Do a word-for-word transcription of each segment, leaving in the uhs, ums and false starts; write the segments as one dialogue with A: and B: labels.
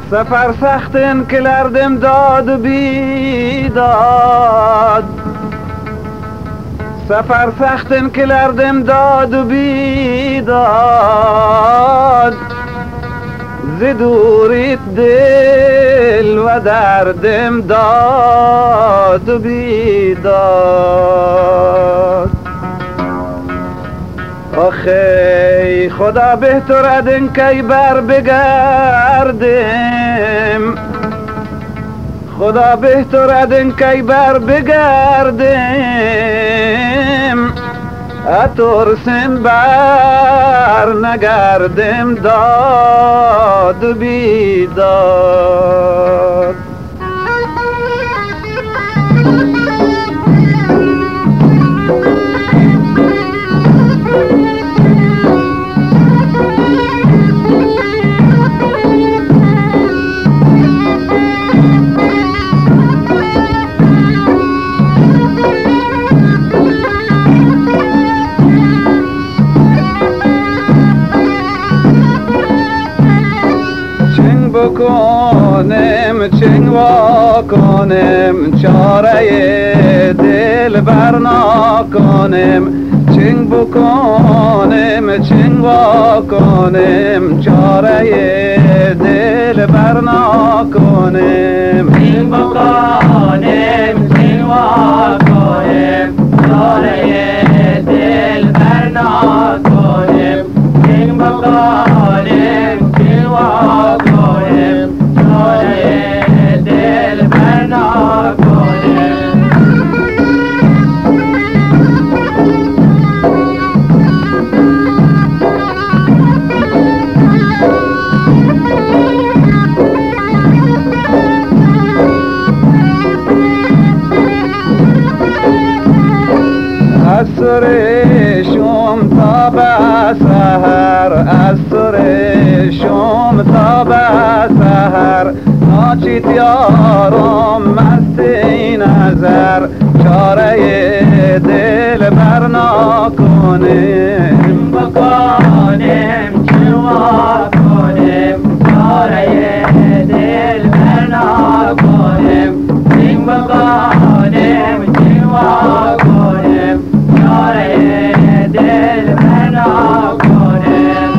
A: سفر سختن کلردم داد و بیداد سفر سختن کلردم داد و بیداد ز دوریت دل و دردم داد و بیداد آخی خدا بهتر ادن کی بر بگردم خدا بهتر ادن کی بر بگردم اترسم بر نگردم داد و بیداد بکنم چنگ واکنم چاره دل بر نکنم چنگ بکنم چنگ واکنم چاره دل بر نکنم
B: چنگ بکنم چنگ واکنم چاره دل بر نکنم چنگ بکنم چنگ واکنم
A: عصر شم تا به سحر عصر شم تا به سحر ناچیت یارم مستی نظر چاره دل بر نکنم
B: بکنم چه واکنم چاره دل بر نکنم این بکنم چه واکنم چاره دل بر نکنم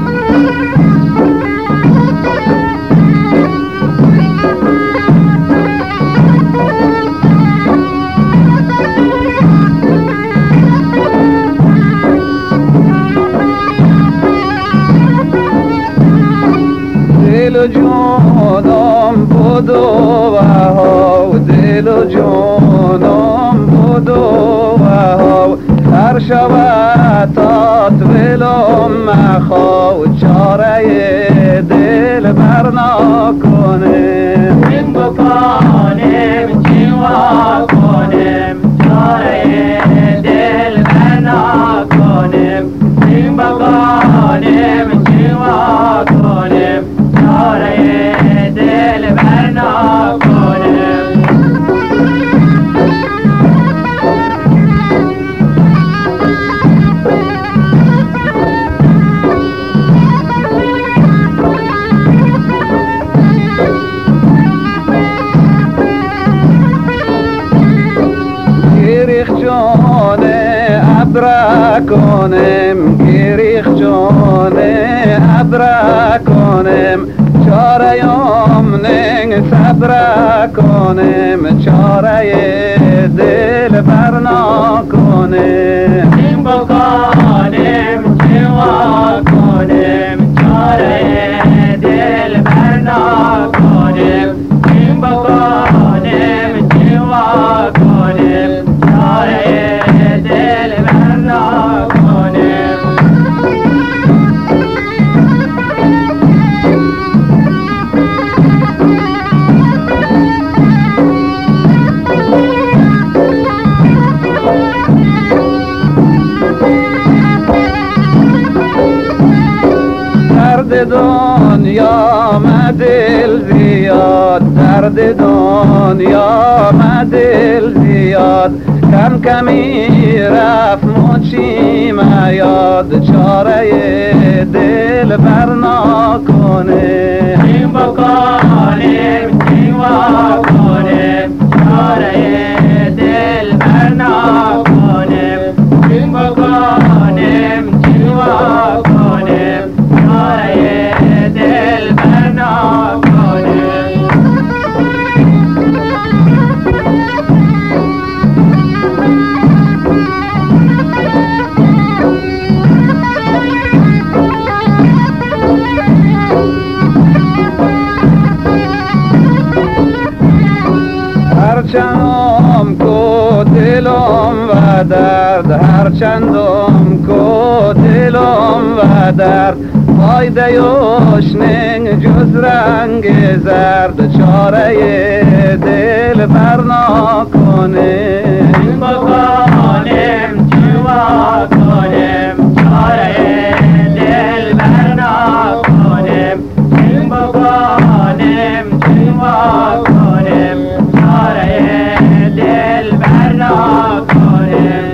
A: دل و جانم بدو و هاو دل و جانم بدو و هاو هر شبتات ولم مخاو چاره دل بر نکنم
B: این بکنم چی واکنم چاره دل بر نکنم این بکنم چی واکنم چاره دل بر نکنم
A: گریخ جان ابره کنم گریخ جان ابره کنم چاره یامنگ صبره کنم چاره دل بر نکنم
B: این بکنم چه واکنم چاره دل بر نکنم این بکنم چه واکنم چاره دل بر نکنم
A: درد دنیا مدل زیاد درد دنیا مدل زیاد کم کمی رفت مچی میاد چاره دل بر نکنه
B: این بکن
A: هرچندم کو دلم و درد هرچندم کو دلم و درد فایده یوش نین جز رنگ زرد چاره دل بر نکنه
B: بکنیم چوا کنیم چاره دل بر نکنیم بکنیم چوا کنیم چاره دل بر نکنیم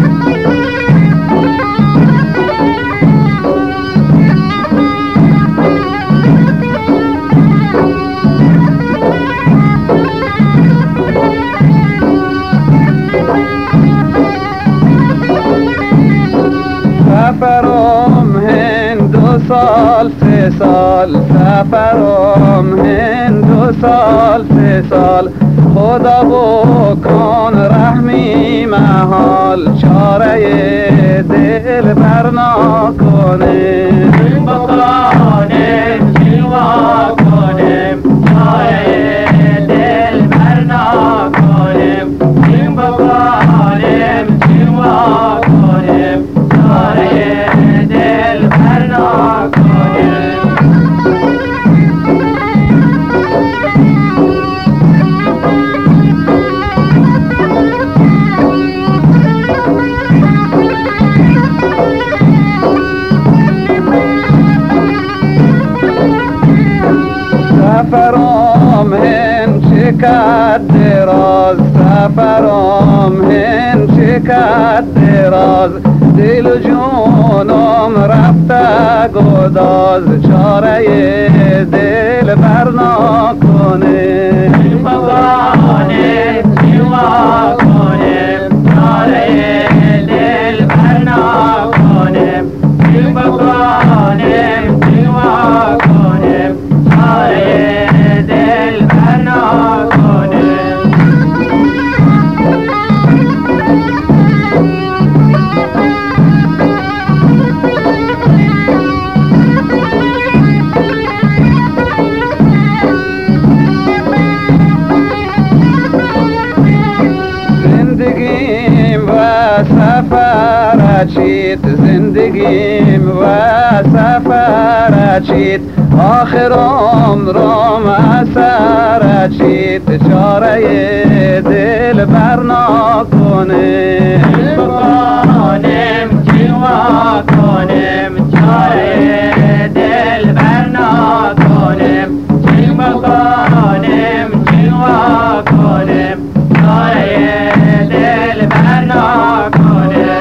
A: سفرم هندو سال سه سال سفرم هندو سال سه سال خدا بکن رحمی محال چاره دل بر نکنه
B: بکنیم چوا کنیم چاره دل بر نکنیم بکنیم چوا کنیم چاره دل بر نکنیم
A: سفرم هن چقدر دراز سفرم هن چقدر دراز دل و جونم رفته گداز چاره دل بر نکنه
B: بکنیم چوا کنیم چاره دل بر نکنیم بکنیم چوا کنیم چاره دل بر نکنیم
A: زندگیم و سفر چیت زندگیم و سفر چیت آخر عمرم اثر چیت چاره دل بر نکنه
B: بکنیم چوا کنیم چاره دل بر نکنیم بکنیم چوا کنیم چاره دل بر نکنیم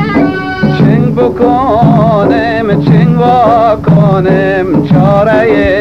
A: چنگ بکنم چنگ واکنم چاره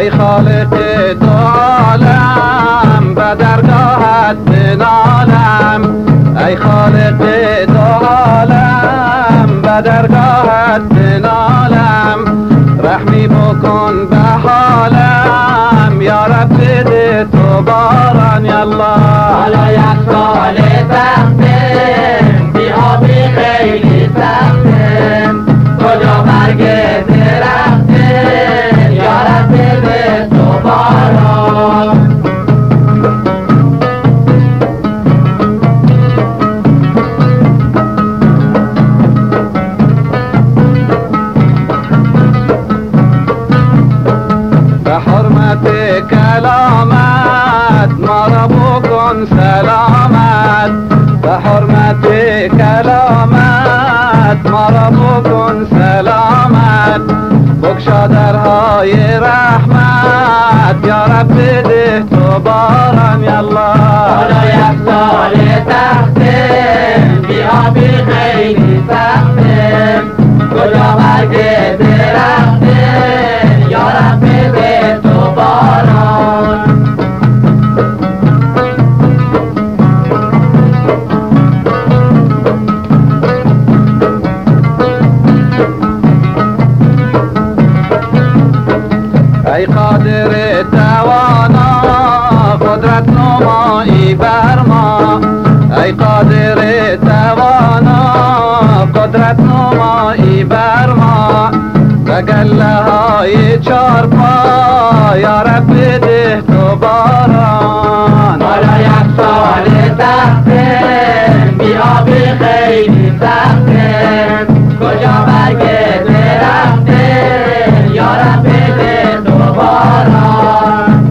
A: ای خالق دو عالم به درگاهت بنالم ای خالق دو عالم به درگاهت بنالم رحمی بکن به حالم یا رب بده تو باران یالله
B: حالا یک سال سختم بی آبی خیلی سختم کجا برگ درختم یا رب بده تو باران
A: به حرمت کلامت ما را بکن سلامت به حرمت کلامت ما را بکن سلامت بگشا درهای رحمت یا رب بده تو باران یالله
B: حالا یک سال سختم بی آبی خیلی سختم کجا برگ درختم یا رب بده تو باران
A: ای قادر توانا قدرت نمایی بر ما ای قادر توانا قدرت نمایی بر ما به گله های چار پا یا رب بده تو باران
B: حالا یک سال سختم بی آبی خیلی سختم کجا برگ درختم یا رب بده تو باران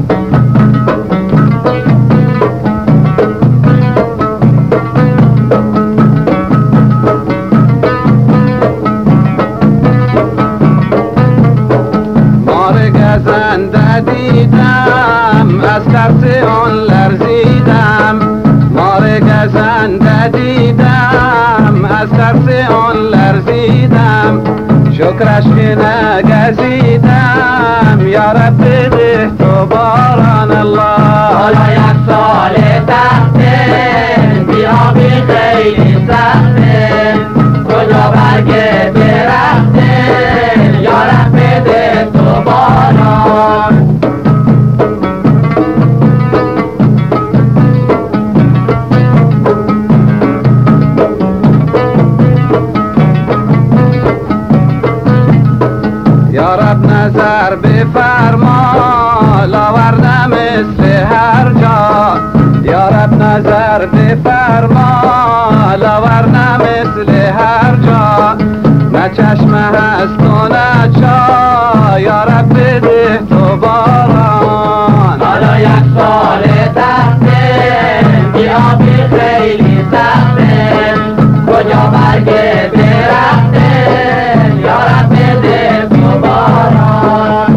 A: مار گزنده دیدم از ترس آن لرزیدم مار گزنده دیدم از ترس آن لرزیدم شکرش که نگزیدم یا رب بده تو باران الله
B: حالا یک سال سختم بی آبی خیلی سختم کجا برگ درختم یا رب بده تو باران
A: یا رب نظر بفرما لاورده مثل هر جا یا رب نظر بفرما لاورده مثل هر جا نه چشم هست و نه چا یا رب بده تو باران
B: حالا یک سال سختم بی آبی خیلی سختم کجا برگ درختم یا رب بده تو باران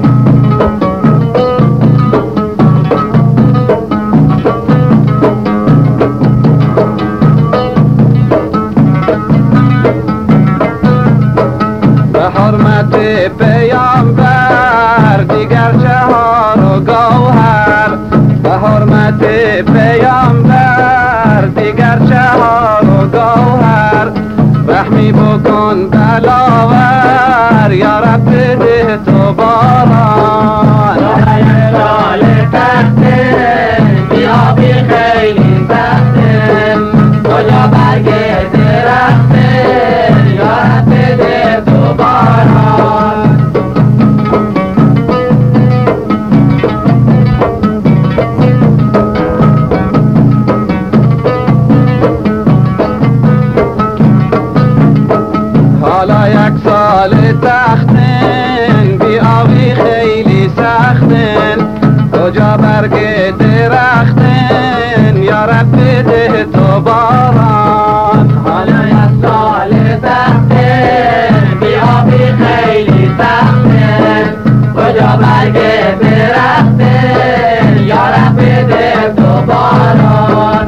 A: به حرمت پیامبر دیگر چهار و گوهر به حرمت پیامبر دیگر چهار و گوهر رحمی بکن دلاور یا رب بده تو باران
B: حالا یک سال سختم بی آبی خیلی سختم کجا برگ درختم یا رب بده تو باران
A: حالا یک سال تختن بی آبی خیلی سختن کجا برگ درختن یا رب بده تو باران
B: حالا یک سال سختم بی آبی خیلی سختم کجا برگ درختم یا رب بده تو باران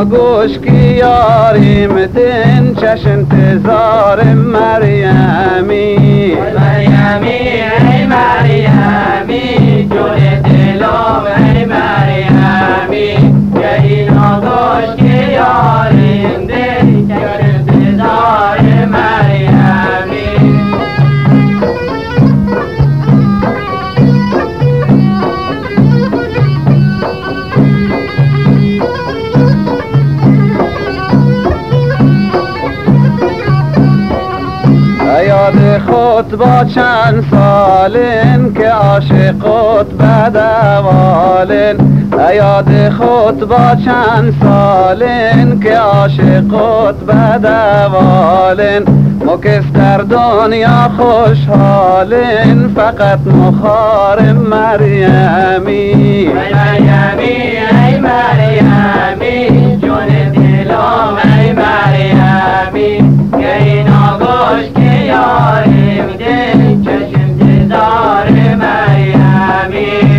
A: گوش که یاریم دین چش انتظار مریمی
B: مریمی ای مریمی جون دلم ای مریمی که اینا گوش که یاریم دین چش انتظار مریمی
A: یاد خود با چند سالین که عاشقت بدوالین یاد خود با چند سالین که عاشقت بدوالین مکس در دنیا خوشحالین فقط مخار مریمی
B: مریمی ای مریمی جون دلم ای مریمی که اینا گوش که یاریم دل چشم انتظار مریمی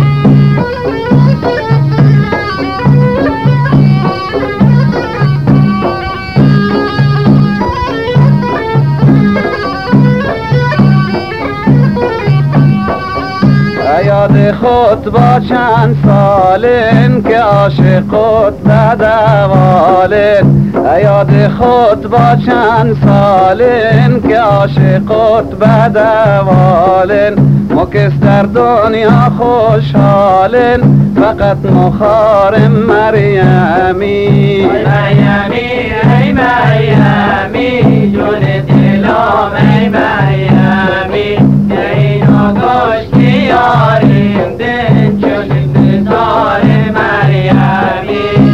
A: یاد خود با چند سالین که عاشقت بدوالین یاد خود با چند سالین که عاشقت بدوالین مکس در دنیا خوشحالین فقط مخار مریمی
B: مریمی ای مریمی جون دلم ای مریمی که اینا گوش که یاریم دل چون انتظار مریمی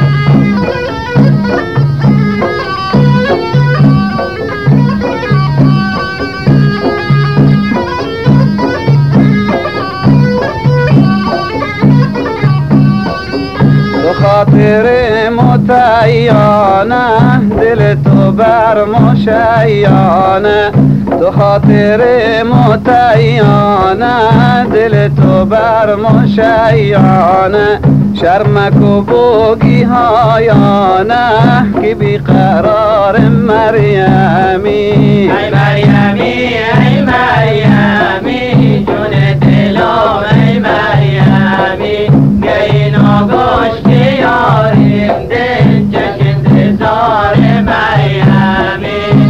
A: خاطر متعیانه دل تو بر مشیانه تو خاطر متعیانه دل تو بر مشیانه شرمک و بوگی هایانه که بیقرار مریمی
B: ای مریمی ای مریمی جون دلم ای مریمی که اینا گوش که یاریم دل چش انتظار مریمی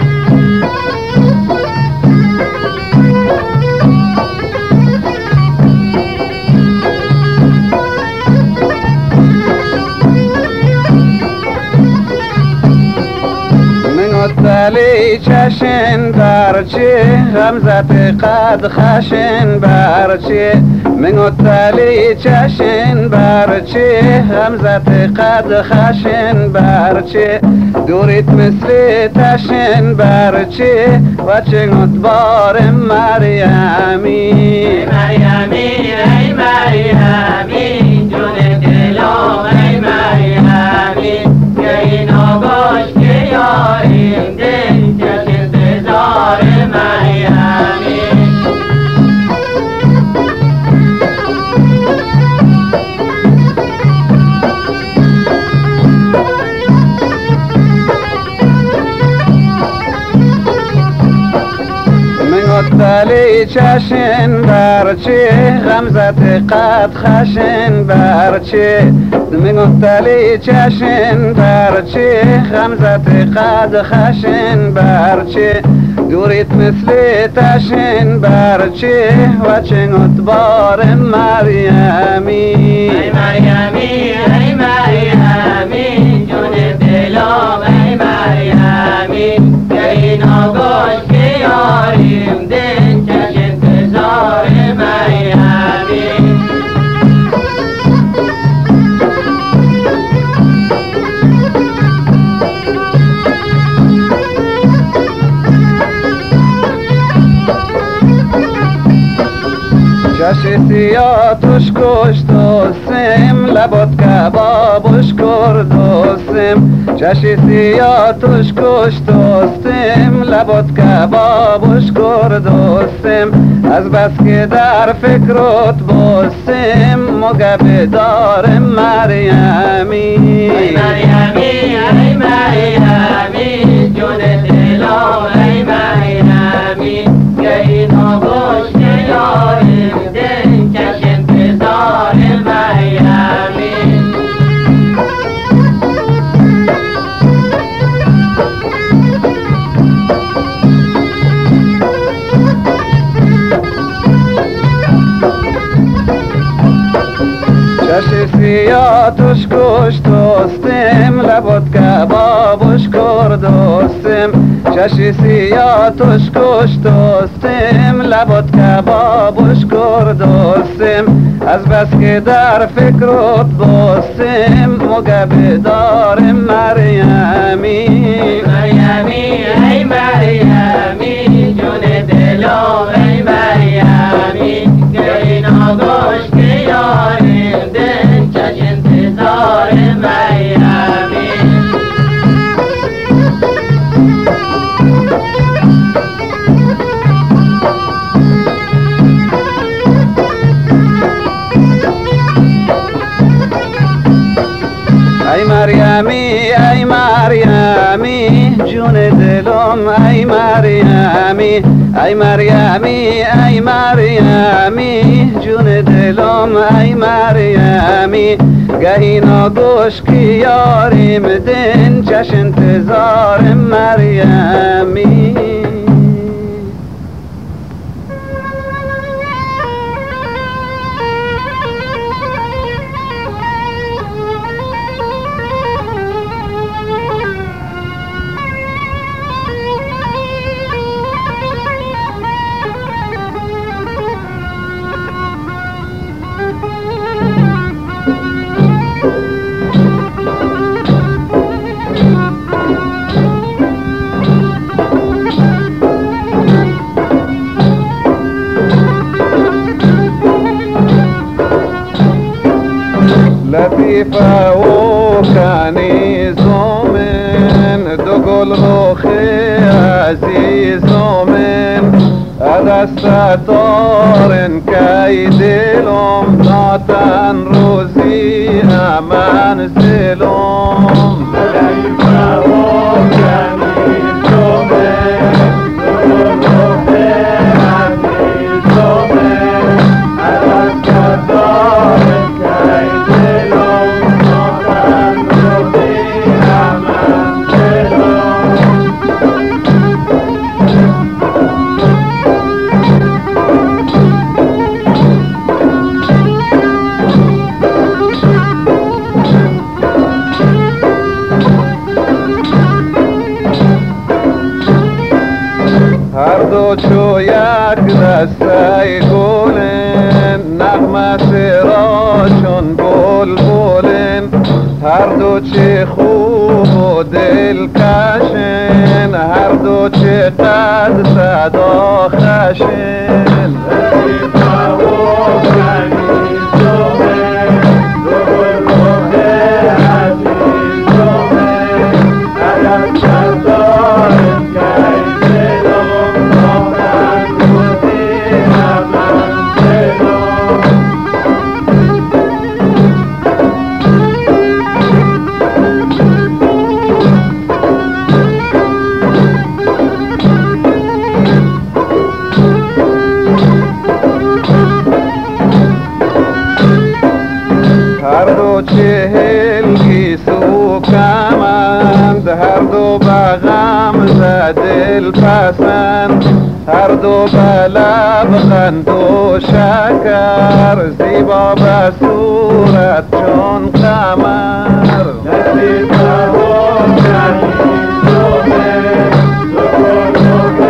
A: متلی چشن برچه غمزت قد خشن برچه متلی چشن برچه غمزت قد خشن برچه دوریت مثل تشن برچه و چنگت بار مریمی
B: مریمی ای مریمی جون دلم ای مریمی که اینا گوش که یاریم دل چش انتظار مریمی
A: متلی چشن برچه غمزت قد خشن برچه متلی چشن برچه غمزت قد خشن برچه دوریت مثل تشن برچه و چنگت بار مریمی
B: ای مریمی ای مریمی جون دلم ای مریمی که اینا گوش که یاریم دل چش انتظار مریمی
A: چش سیاه توش کشت و سم لبات کبابش کرد و سم چش سیاه توش کشت و سم لبات کبابش کرد و سم از بس که در فکرت بسم مگه بدار مریمی سیاتش کشت دوستم لبات کبابش کرد دوستم چشی سیاتش کشت دوستم لبات کبابش کرد دوستم از بس که در فکرت بستم مگه بدارم مریمی
B: مریمی ای مریمی جون دلم ای مریمی گری ناگوش که یاریم دن چش انتظار مریمی
A: ای مریمی ای مریمی جون دلم ای مریمی ای مریمی ای مریمی جون دلم ای مریمی گهی ناگوش که یاریم دن چش انتظار مریمی لطیفه و کنیزومن دو گل روخ عزیزومن دست تارن کی دلم ناتن روزی امن زلم لطیفه و کنیزومن دو گل روخ عزیزومن دست تارن هر دو چو یک دسته گلن نغمت را چون بلبلن هر دو چه خوب و دلکشن هر دو چه قد صدا خشن هر دو چهل گیسو کمند هر دو بغم زدل پسند هر دو بلب قند و شکر زیبا به صورت چون قمر لطیفه و کنیزومن دو گل روخ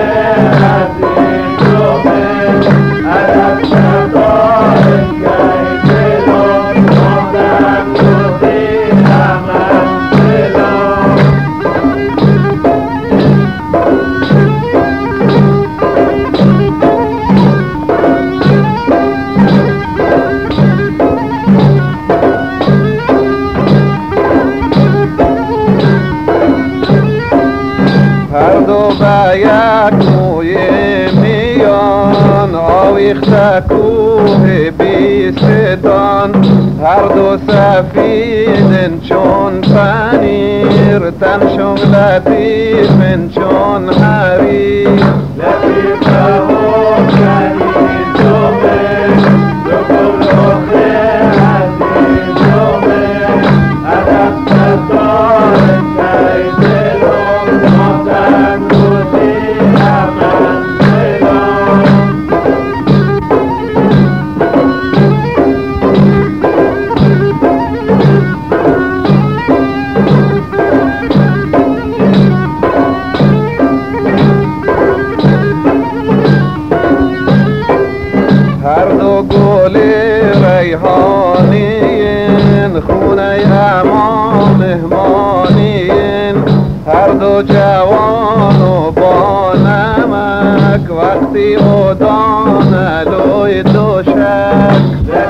A: عزیزومن دست تارن کی دلم ناتن روزی امن زلم هر دو به یک موی میان آویخته کوه بیستان هر دو سفیدن چون پنیر تنشون لطیفن چون حریر لطیفه و کنیزومن دو گل روخ عزیزومن دست تارن کی دلم ناتن روزی امن زلم ما مهمانین، هر دو جوان و با نمک، وقتی او دانه لوی دوشک.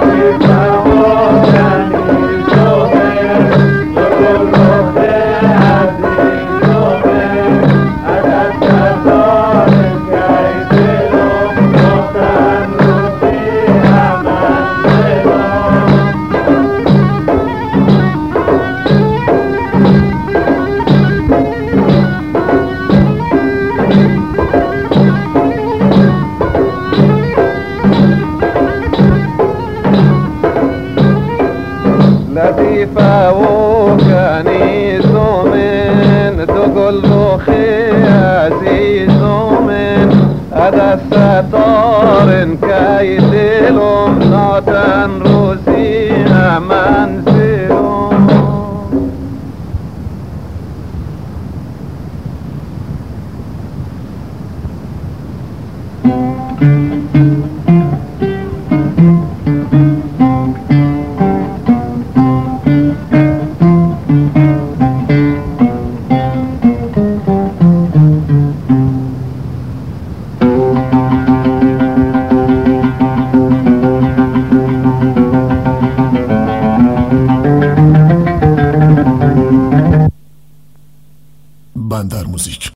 A: لطيفة وكنيس من تقول له خي عزيز من هذا الستار كيدلهم ناتن روزيها منزلهم.
C: بندر موزیک.